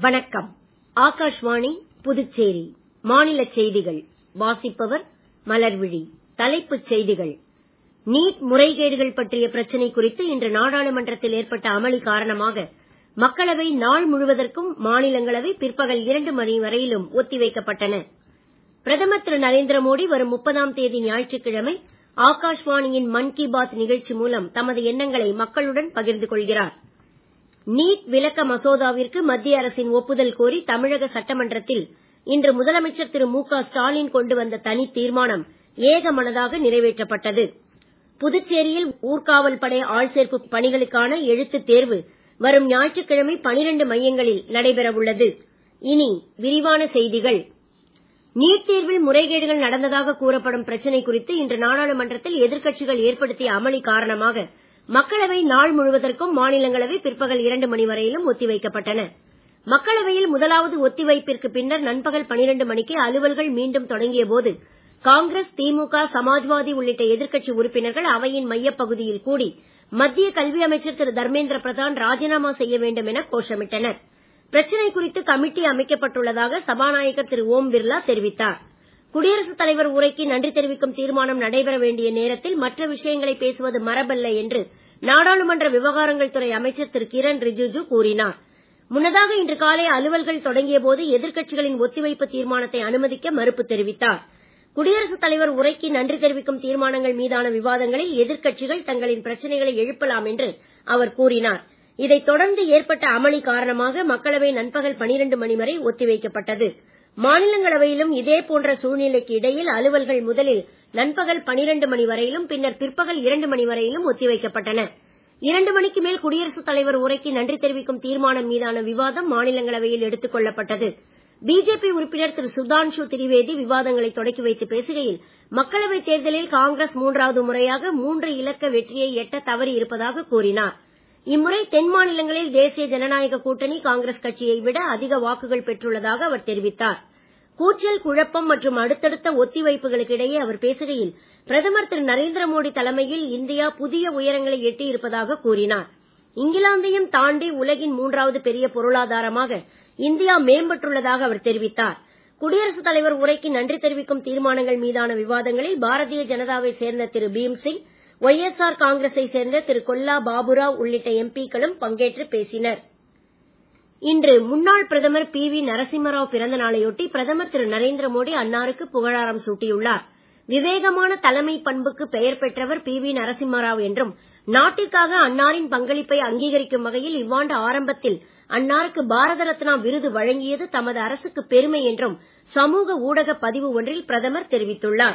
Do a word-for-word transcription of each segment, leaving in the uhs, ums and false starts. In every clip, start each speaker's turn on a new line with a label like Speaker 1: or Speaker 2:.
Speaker 1: வணக்கம். ஆகாஷ்வாணி புதுச்சேரி மாநில செய்திகள் வாசிப்பவர் மலர்விழி. தலைப்புச் செய்திகள். நீட் முறைகேடுகள் பற்றிய பிரச்சனை குறித்து இன்று நாடாளுமன்றத்தில் ஏற்பட்ட அமளி காரணமாக மக்களவை நாள் முழுவதற்கும், மாநிலங்களவை பிற்பகல் இரண்டு மணி வரையிலும் ஒத்திவைக்கப்பட்டன. பிரதமர் திரு நரேந்திர மோடி வரும் முப்பதாம் தேதி ஞாயிற்றுக்கிழமை ஆகாஷ்வாணியின் மன் கி பாத் நிகழ்ச்சி மூலம் தமது எண்ணங்களை மக்களுடன் பகிர்ந்து கொள்கிறார். நீட் விலக்க மசோதாவிற்கு மத்திய அரசின் ஒப்புதல் கோரி தமிழக சட்டமன்றத்தில் இன்று முதலமைச்சர் திரு மு க ஸ்டாலின் கொண்டு வந்த தனி தீர்மானம் ஏகமனதாக நிறைவேற்றப்பட்டது. புதுச்சேரியில் ஊர்காவல் படை ஆள்சேர்ப்பு பணிகளுக்கான எழுத்துத் தேர்வு வரும் ஞாயிற்றுக்கிழமை பனிரண்டு மையங்களில் நடைபெற உள்ளது. இனி விரிவான செய்திகள். நீட் தேர்வில் முறைகேடுகள் நடந்ததாக கூறப்படும் பிரச்சனை குறித்து இன்று நாடாளுமன்றத்தில் எதிர்க்கட்சிகள் ஏற்படுத்திய அமளி காரணமாக மக்களவை நாள் முழுவதற்கும், மாநிலங்களவை பிற்பகல் இரண்டு மணி வரையிலும் ஒத்திவைக்கப்பட்டன. மக்களவையில் முதலாவது ஒத்திவைப்பிற்கு பின்னர் நண்பகல் பனிரண்டு மணிக்கு அலுவல்கள் மீண்டும் தொடங்கிய போது காங்கிரஸ், திமுக, சமாஜ்வாதி உள்ளிட்ட எதிர்க்கட்சி உறுப்பினர்கள் அவையின் மையப்பகுதியில் கூடி மத்திய கல்வி அமைச்சர் திரு தர்மேந்திர பிரதான் ராஜினாமா செய்ய வேண்டும் என கோஷமிட்டனர். பிரச்சனை குறித்து கமிட்டி அமைக்கப்பட்டுள்ளதாக சபாநாயகர் திரு ஓம் பிர்லா தெரிவித்தார். குடியரசுத் தலைவர் உரைக்கு நன்றி தெரிவிக்கும் தீர்மானம் நடைபெற வேண்டிய நேரத்தில் மற்ற விஷயங்களை பேசுவது மரபல்ல என்று நாடாளுமன்ற விவகாரங்கள் துறை அமைச்சர் திரு கிரண் ரிஜிஜு கூறினார். முன்னதாக இன்று காலை அலுவல்கள் தொடங்கிய போது எதிர்க்கட்சிகளின் ஒத்திவைப்பு தீர்மானத்தை அனுமதிக்க மறுப்பு தெரிவித்தார். குடியரசுத் தலைவர் உரைக்கு நன்றி தெரிவிக்கும் தீர்மானங்கள் மீதான விவாதங்களில் எதிர்க்கட்சிகள் தங்களின் பிரச்சனைகளை எழுப்பலாம் என்று அவர் கூறினார். இதைத் தொடர்ந்து ஏற்பட்ட அமளி காரணமாக மக்களவை நண்பகல் பனிரண்டு மணி வரை ஒத்திவைக்கப்பட்டது. மாநிலங்களவையிலும் இதே போன்ற சூழ்நிலைக்கு இடையில் அலுவல்கள் முதலில் நண்பகல் பனிரண்டு மணி வரையிலும், பின்னர் பிற்பகல் இரண்டு மணி வரையிலும் ஒத்திவைக்கப்பட்டன. இரண்டு மணிக்கு மேல் குடியரசுத் தலைவர் உரைக்கு நன்றி தெரிவிக்கும் தீர்மானம் மீதான விவாதம் மாநிலங்களவையில் எடுத்துக் கொள்ளப்பட்டது. பிஜேபி உறுப்பினர் திரு சுதான்ஷு திரிவேதி விவாதங்களை தொடக்கி வைத்து பேசுகையில், மக்களவைத் தேர்தலில் காங்கிரஸ் மூன்றாவது முறையாக மூன்று இலக்க வெற்றியை எட்ட தவறி இருப்பதாக கூறினார். இம்முறை தென் மாநிலங்களில் தேசிய ஜனநாயக கூட்டணி காங்கிரஸ் கட்சியை விட அதிக வாக்குகள் பெற்றுள்ளதாக அவர் தெரிவித்தார். கூச்சல், குழப்பம் மற்றும் அடுத்தடுத்த ஒத்திவைப்புகளுக்கு இடையே அவர் பேசுகையில், பிரதமர் திரு நரேந்திர மோடி தலைமையில் இந்தியா புதிய உயரங்களை எட்டியிருப்பதாக கூறினார். இங்கிலாந்தையும் தாண்டி உலகின் மூன்றாவது பெரிய பொருளாதாரமாக இந்தியா மேம்பட்டுள்ளதாக அவர் தெரிவித்தார். குடியரசுத் தலைவர் உரைக்கு நன்றி தெரிவிக்கும் தீர்மானங்கள் மீதான விவாதங்களில் பாரதிய ஜனதாவை சேர்ந்த திரு பீம்சிங், ஒய் எஸ் ஆர் காங்கிரஸை சேர்ந்த திரு கொல்லா பாபுராவ் உள்ளிட்ட எம்பிக்களும் பங்கேற்று பேசினர். இன்று முன்னாள் பிரதமர் பி வி நரசிம்மராவ் பிறந்த நாளையொட்டி பிரதமர் திரு நரேந்திர மோடி அன்னாருக்கு புகழாரம் சூட்டியுள்ளார். விவேகமான தலைமை பண்புக்கு பெயர் பெற்றவர் பி வி நரசிம்மராவ் என்றும், நாட்டிற்காக அன்னாரின் பங்களிப்பை அங்கீகரிக்கும் வகையில் இவ்வாண்டு ஆரம்பத்தில் அன்னாருக்கு பாரத ரத்னா விருது வழங்கியது தமது அரசுக்கு பெருமை என்றும் சமூக ஊடக பதிவு ஒன்றில் பிரதமர் தெரிவித்துள்ளார்.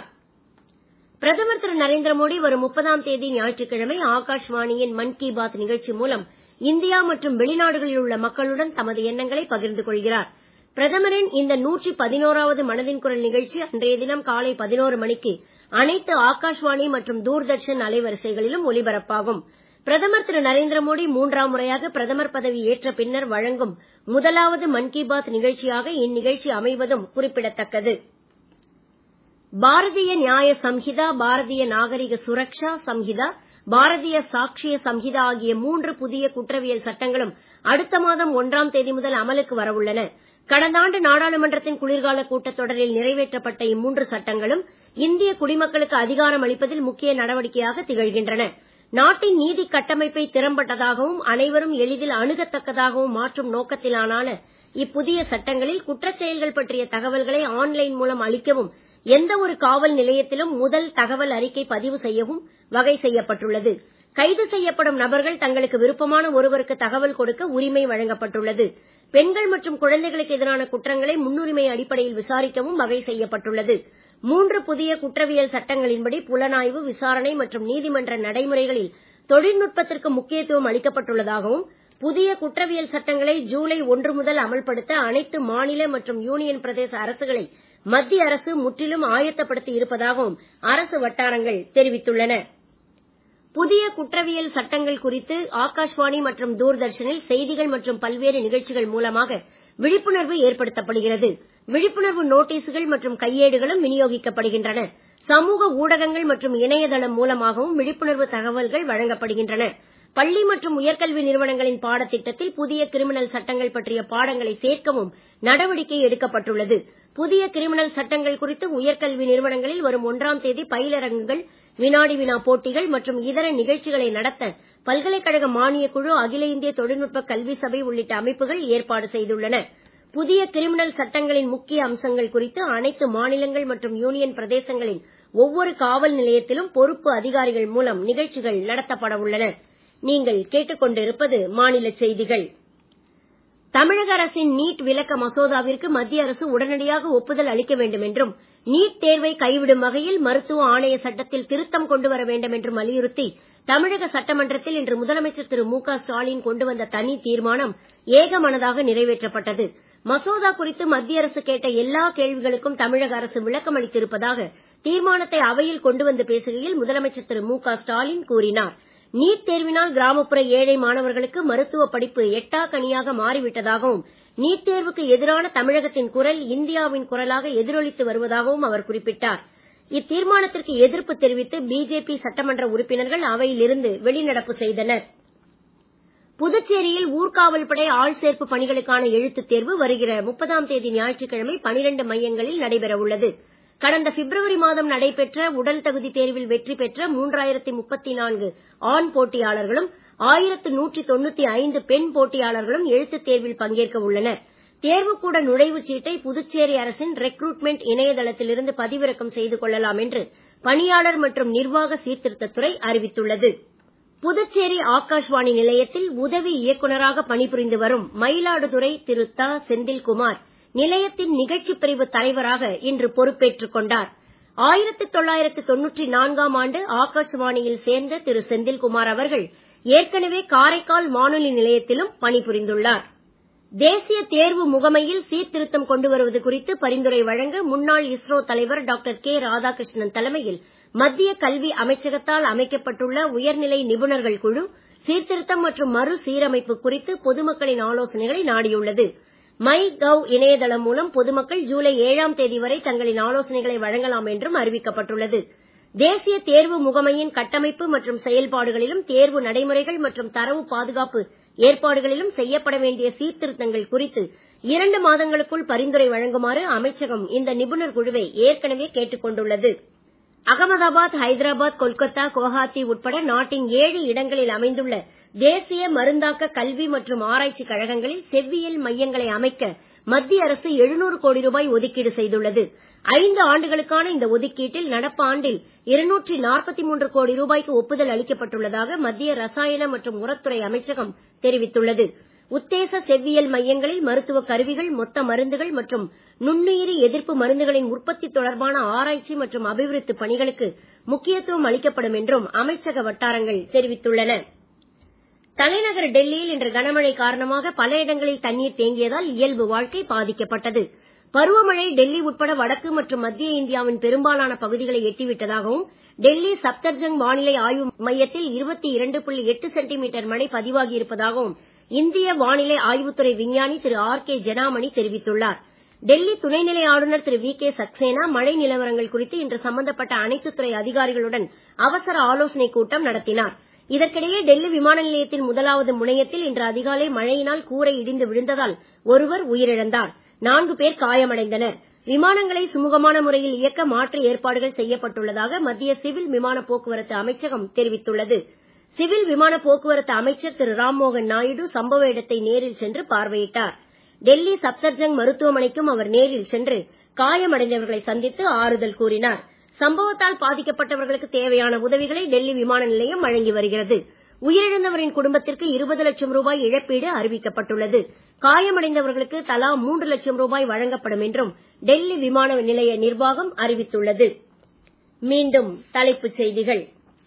Speaker 1: பிரதமர் திரு நரேந்திர மோடி வரும் முப்பதாம் தேதி ஞாயிற்றுக்கிழமை ஆகாஷ்வாணியின் மன் கி பாத் நிகழ்ச்சி மூலம் இந்தியா மற்றும் வெளிநாடுகளில் உள்ள மக்களுடன் தமது எண்ணங்களை பகிர்ந்து கொள்கிறார். பிரதமரின் இந்த நூற்றி பதினோராவது மனதின் குரல் நிகழ்ச்சி அன்றைய தினம் காலை பதினோரு மணிக்கு அனைத்து ஆகாஷ்வாணி மற்றும் தூர்தர்ஷன் அலைவரிசைகளிலும் ஒலிபரப்பாகும். பிரதமர் திரு நரேந்திர மோடி மூன்றாம் முறையாக பிரதமர் பதவி ஏற்ற பின்னர் வழங்கும் முதலாவது மன் கி பாத் நிகழ்ச்சியாக இந்நிகழ்ச்சி அமைவதும் குறிப்பிடத்தக்கது. பாரதிய நியாய சம்ஹிதா, பாரதிய நாகரிக சுரக்ஷா சம்ஹிதா, பாரதிய சாக்ஷிய சம்ஹிதா ஆகிய மூன்று புதிய குற்றவியல் சட்டங்களும் அடுத்த மாதம் ஒன்றாம் தேதி முதல் அமலுக்கு வரவுள்ளன. கடந்த ஆண்டு நாடாளுமன்றத்தின் குளிர்கால கூட்டத்தொடரில் நிறைவேற்றப்பட்ட இம்மூன்று சட்டங்களும் இந்திய குடிமக்களுக்கு அதிகாரம் அளிப்பதில் முக்கிய நடவடிக்கையாக திகழ்கின்றன. நாட்டின் நீதி கட்டமைப்பை திறம்பட்டதாகவும் அனைவரும் எளிதில் அணுகத்தக்கதாகவும் மாற்றும் நோக்கத்திலான இப்புதிய சட்டங்களில் குற்றச் செயல்கள் பற்றிய தகவல்களை ஆன்லைன் மூலம் அளிக்கவும், எந்த ஒரு காவல் நிலையத்திலும் முதல் தகவல் அறிக்கை பதிவு செய்யவும் வகை செய்யப்பட்டுள்ளது. கைது செய்யப்படும் நபர்கள் தங்களுக்கு விருப்பமான ஒருவருக்கு தகவல் கொடுக்க உரிமை வழங்கப்பட்டுள்ளது. பெண்கள் மற்றும் குழந்தைகளுக்கு எதிரான குற்றங்களை முன்னுரிமை அடிப்படையில் விசாரிக்கவும் வகை செய்யப்பட்டுள்ளது. மூன்று புதிய குற்றவியல் சட்டங்களின்படி புலனாய்வு, விசாரணை மற்றும் நீதிமன்ற நடைமுறைகளில் தொழில்நுட்பத்திற்கு முக்கியத்துவம் அளிக்கப்பட்டுள்ளதாகவும், புதிய குற்றவியல் சட்டங்களை ஜூலை ஒன்று முதல் அமல்படுத்த அனைத்து மாநில மற்றும் யூனியன் பிரதேச அரசுகளை மத்திய அரசு முற்றிலும் ஆயத்தப்படுத்தி இருப்பதாகவும் அரசு வட்டாரங்கள் தெரிவித்துள்ளன. புதிய குற்றவியல் சட்டங்கள் குறித்து ஆகாஷ்வாணி மற்றும் தூர்தர்ஷனில் செய்திகள் மற்றும் பல்வேறு நிகழ்ச்சிகள் மூலமாக விழிப்புணர்வு ஏற்படுத்தப்படுகிறது. விழிப்புணர்வு நோட்டீசுகள் மற்றும் கையேடுகளும் விநியோகிக்கப்படுகின்றன. சமூக ஊடகங்கள் மற்றும் இணையதளம் மூலமாகவும் விழிப்புணர்வு தகவல்கள் வழங்கப்படுகின்றன. பள்ளி மற்றும் உயர்கல்வி நிறுவனங்களின் பாடத்திட்டத்தில் புதிய கிரிமினல் சட்டங்கள் பற்றிய பாடங்களை சேர்க்கவும் நடவடிக்கை எடுக்கப்பட்டுள்ளது. புதிய கிரிமினல் சட்டங்கள் குறித்து உயர்கல்வி நிறுவனங்களில் வரும் ஒன்றாம் தேதி பயிலரங்குகள், வினாடி வினா போட்டிகள் மற்றும் இதர நிகழ்ச்சிகளை நடத்த பல்கலைக்கழக மானியக் குழு, அகில இந்திய தொழில்நுட்ப கல்வி சபை உள்ளிட்ட அமைப்புகள் ஏற்பாடு செய்துள்ளன. புதிய கிரிமினல் சட்டங்களின் முக்கிய அம்சங்கள் குறித்து அனைத்து மாநிலங்கள் மற்றும் யூனியன் பிரதேசங்களின் ஒவ்வொரு காவல் நிலையத்திலும் பொறுப்பு அதிகாரிகள் மூலம் நிகழ்ச்சிகள் நடத்தப்பட உள்ளன. நீங்கள் கேட்டுக்கொண்டிருப்பது மாநில செய்திகள். தமிழக அரசின் நீட் விலக்க மசோதாவிற்கு மத்திய அரசு உடனடியாக ஒப்புதல் அளிக்க வேண்டும் என்றும், நீட் தேர்வை கைவிடும் வகையில் மருத்துவ ஆணைய சட்டத்தில் திருத்தம் கொண்டு வர வேண்டும் என்றும் வலியுறுத்தி தமிழக சட்டமன்றத்தில் இன்று முதலமைச்சர் திரு மு க ஸ்டாலின் கொண்டு வந்த தனி தீர்மானம் ஏகமனதாக நிறைவேற்றப்பட்டது. மசோதா குறித்து மத்திய அரசு கேட்ட எல்லா கேள்விகளுக்கும் தமிழக அரசு விளக்கம் அளித்திருப்பதாக தீர்மானத்தை அவையில் கொண்டு வந்து பேசுகையில் முதலமைச்சர் திரு மு க ஸ்டாலின் கூறினார். நீட் தேர்வினால் கிராமப்புற ஏழை மாணவர்களுக்கு மருத்துவ படிப்பு எட்டா கனியாக மாறிவிட்டதாகவும், நீட் தேர்வுக்கு எதிரான தமிழகத்தின் குரல் இந்தியாவின் குரலாக எதிரொலித்து வருவதாகவும் அவர் குறிப்பிட்டார். இத்தீர்மானத்திற்கு எதிர்ப்பு தெரிவித்து பிஜேபி சட்டமன்ற உறுப்பினர்கள் அவையில் இருந்து வெளிநடப்பு செய்தனர். புதுச்சேரியில் ஊர்காவல் படை ஆள் சேர்ப்பு பணிகளுக்கான எழுத்துத் தேர்வு வருகிற முப்பதாம் தேதி ஞாயிற்றுக்கிழமை பனிரண்டு மையங்களில் நடைபெற உள்ளது. கடந்த பிப்ரவரி மாதம் நடைபெற்ற உடல் தகுதி தேர்வில் வெற்றி பெற்ற மூன்றாயிரத்து முப்பத்தி நான்கு ஆண் போட்டியாளர்களும் ஆயிரத்து நூற்றி தொண்ணூத்தி ஐந்து பெண் போட்டியாளர்களும் எழுத்துத் தேர்வில் பங்கேற்க உள்ளனர். தேர்வுக்கூட நுழைவுச் சீட்டை புதுச்சேரி அரசின் ரெக்ரூட்மெண்ட் இணையதளத்திலிருந்து பதிவிறக்கம் செய்து கொள்ளலாம் என்று பணியாளர் மற்றும் நிர்வாக சீர்திருத்தத்துறை அறிவித்துள்ளது. புதுச்சேரி ஆகாஷ்வாணி நிலையத்தில் உதவி இயக்குநராக பணிபுரிந்து வரும் மயிலாடுதுறை திரு த. செந்தில்குமார் நிலையத்தின் நிகழ்ச்சிப் பிரிவு தலைவராக இன்று பொறுப்பேற்றுக் கொண்டார். ஆயிரத்து தொள்ளாயிரத்து தொண்ணூற்றி நான்காம் ஆண்டு ஆகாஷ்வாணியில் சேர்ந்த திரு செந்தில்குமார் அவர்கள் ஏற்கனவே காரைக்கால் வானொலி நிலையத்திலும் பணிபுரிந்துள்ளார். தேசிய தேர்வு முகமையில் சீர்திருத்தம் கொண்டு வருவது குறித்து பரிந்துரை வழங்க முன்னாள் இஸ்ரோ தலைவர் டாக்டர் கே. ராதாகிருஷ்ணன் தலைமையில் மத்திய கல்வி அமைச்சகத்தால் அமைக்கப்பட்டுள்ள உயர்நிலை நிபுணர்கள் குழு சீர்திருத்தம் மற்றும் மறுசீரமைப்பு குறித்து பொதுமக்களின் ஆலோசனைகளை நாடியுள்ளது. மை கவ் இணையதளம் மூலம் பொதுமக்கள் ஜூலை ஏழாம் தேதி வரை தங்களின் ஆலோசனைகளை வழங்கலாம் என்றும் அறிவிக்கப்பட்டுள்ளது. தேசிய தேர்வு முகமையின் கட்டமைப்பு மற்றும் செயல்பாடுகளிலும் தேர்வு நடைமுறைகள் மற்றும் தரவு பாதுகாப்பு ஏற்பாடுகளிலும் செய்யப்பட வேண்டிய சீர்திருத்தங்கள் குறித்து இரண்டு மாதங்களுக்குள் பரிந்துரை வழங்குமாறு அமைச்சகம் இந்த நிபுணர் குழுவை ஏற்கனவே கேட்டுக் கொண்டுள்ளது. அகமதாபாத், ஹைதராபாத், கொல்கத்தா, குவஹாத்தி உட்பட நாட்டின் ஏழு இடங்களில் அமைந்துள்ள தேசிய மருந்தாக்க கல்வி மற்றும் ஆராய்ச்சி கழகங்களில் செவ்வியல் மையங்களை அமைக்க மத்திய அரசு எழுநூறு கோடி ரூபாய் ஒதுக்கீடு செய்துள்ளது. ஐந்து ஆண்டுகளுக்கான இந்த ஒதுக்கீட்டில் நடப்பு ஆண்டில் இருநூற்றி நாற்பத்தி மூன்று கோடி ரூபாய்க்கு ஒப்புதல் அளிக்கப்பட்டுள்ளதாக மத்திய ரசாயன மற்றும் உரத்துறை அமைச்சகம் தெரிவித்துள்ளது. உத்தேச செவ்வியல் மையங்களில் மருத்துவ கருவிகள், மொத்த மருந்துகள் மற்றும் நுண்ணுயிரி எதிர்ப்பு மருந்துகளின் உற்பத்தி தொடர்பான ஆராய்ச்சி மற்றும் அபிவிருத்தி பணிகளுக்கு முக்கியத்துவம் அளிக்கப்படும் என்றும் அமைச்சக வட்டாரங்கள் தெரிவித்துள்ளன. தலைநகர் டெல்லியில் இன்று கனமழை காரணமாக பல இடங்களில் தண்ணீர் தேங்கியதால் இயல்பு வாழ்க்கை பாதிக்கப்பட்டது. பருவமழை டெல்லி உட்பட வடக்கு மற்றும் மத்திய இந்தியாவின் பெரும்பாலான பகுதிகளை எட்டிவிட்டதாகவும், டெல்லி சப்தர்ஜங் வானிலை ஆய்வு மையத்தில் இருபத்தி இரண்டு புள்ளி எட்டு சென்டிமீட்டர் மழை பதிவாகி இருப்பதாகவும் இந்திய வானிலை ஆய்வுத்துறை விஞ்ஞானி திரு ஆர் கே ஜனாமணி தெரிவித்துள்ளார். டெல்லி துணைநிலை ஆளுநர் திரு வி கே சக்சேனா மழை நிலவரங்கள் குறித்து இன்று சம்பந்தப்பட்ட அனைத்து துறை அதிகாரிகளுடன் அவசர ஆலோசனைக் கூட்டம் நடத்தினார். இதற்கிடையே டெல்லி விமான நிலையத்தின் முதலாவது முனையத்தில் இன்று அதிகாலை மழையினால் கூரை இடிந்து விழுந்ததால் ஒருவர் உயிரிழந்தார். நான்கு பேர் காயமடைந்தனர். விமானங்களை சுமூகமான முறையில் இயக்க மாற்று ஏற்பாடுகள் செய்யப்பட்டுள்ளதாக மத்திய சிவில் விமான போக்குவரத்து அமைச்சகம் தெரிவித்துள்ளது. சிவில் விமான போக்குவரத்து அமைச்சர் திரு ராம்மோகன் நாயுடு சம்பவ இடத்தை நேரில் சென்று பார்வையிட்டார். டெல்லி சப்தர்ஜங் மருத்துவமனைக்கும் அவர் நேரில் சென்று காயமடைந்தவர்களை சந்தித்து ஆறுதல் கூறினார். சம்பவத்தால் பாதிக்கப்பட்டவர்களுக்கு தேவையான உதவிகளை டெல்லி விமான நிலையம் வழங்கி வருகிறது. உயிரிழந்தவரின் குடும்பத்திற்கு இருபது லட்சம் ரூபாய் இழப்பீடு அறிவிக்கப்பட்டுள்ளது. காயமடைந்தவர்களுக்கு தலா மூன்று லட்சம் ரூபாய் வழங்கப்படும் என்றும் டெல்லி விமான நிலைய நிர்வாகம் அறிவித்துள்ளது. மீண்டும் தலைப்புச் செய்திகள்.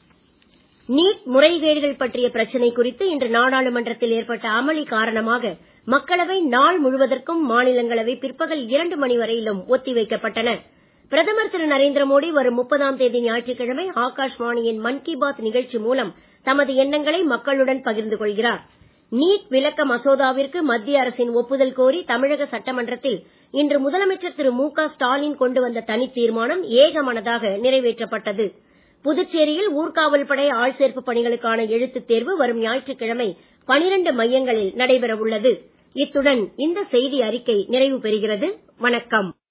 Speaker 1: நீட் முறைகேடுகள் பற்றிய பிரச்சனை குறித்து இன்று நாடாளுமன்றத்தில் ஏற்பட்ட அமளி காரணமாக மக்களவை நாள் முழுவதற்கும், மாநிலங்களவை பிற்பகல் இரண்டு மணி வரையிலும் ஒத்திவைக்கப்பட்டன. பிரதமர் திரு நரேந்திர மோடி வரும் முப்பதாம் தேதி ஞாயிற்றுக்கிழமை ஆகாஷ்வாணியின் மன் கி பாத் நிகழ்ச்சி மூலம் தமது எண்ணங்களை மக்களுடன் பகிர்ந்து கொள்கிறார். நீட் விலக்க மசோதாவிற்கு மத்திய அரசின் ஒப்புதல் கோரி தமிழக சட்டமன்றத்தில் இன்று முதலமைச்சர் திரு மு க ஸ்டாலின் கொண்டு வந்த தனி தீர்மானம் ஏகமனதாக நிறைவேற்றப்பட்டது. புதுச்சேரியில் ஊர்காவல் படை ஆள்சேர்ப்பு பணிகளுக்கான எழுத்துத் தேர்வு வரும் ஞாயிற்றுக்கிழமை பனிரண்டு மையங்களில் நடைபெற உள்ளது. இத்துடன் இந்த செய்தி அறிக்கை நிறைவு பெறுகிறது. வணக்கம்.